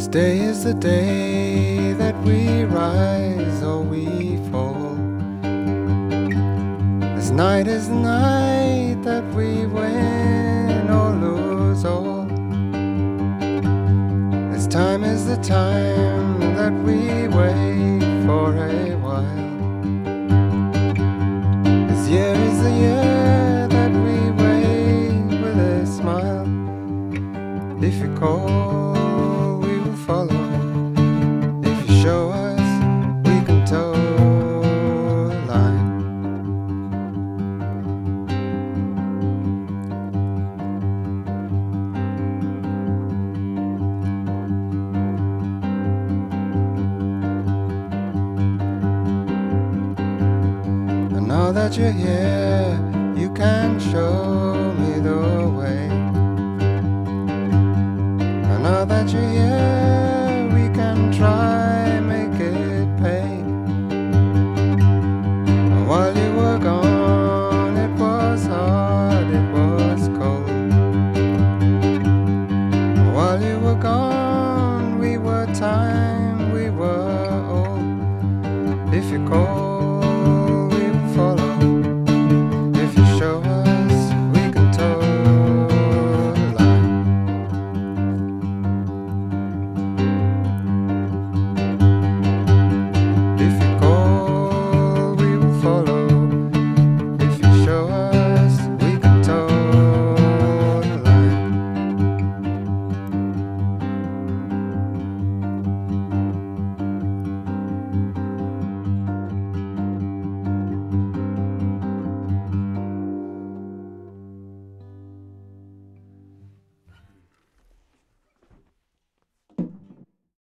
This day is the day that we rise or we fall. This night is the night that we win or lose all. This time is the time that we wait for a while. This year is the year that we wait with a smile. If you call, we will follow. If you show us, we can toe the line. And now that you're here, you can show me the way. Now that you're here, we can try, make it pay. And while you were gone, it was hard, it was cold. And while you were gone, we were time, we were old. If you call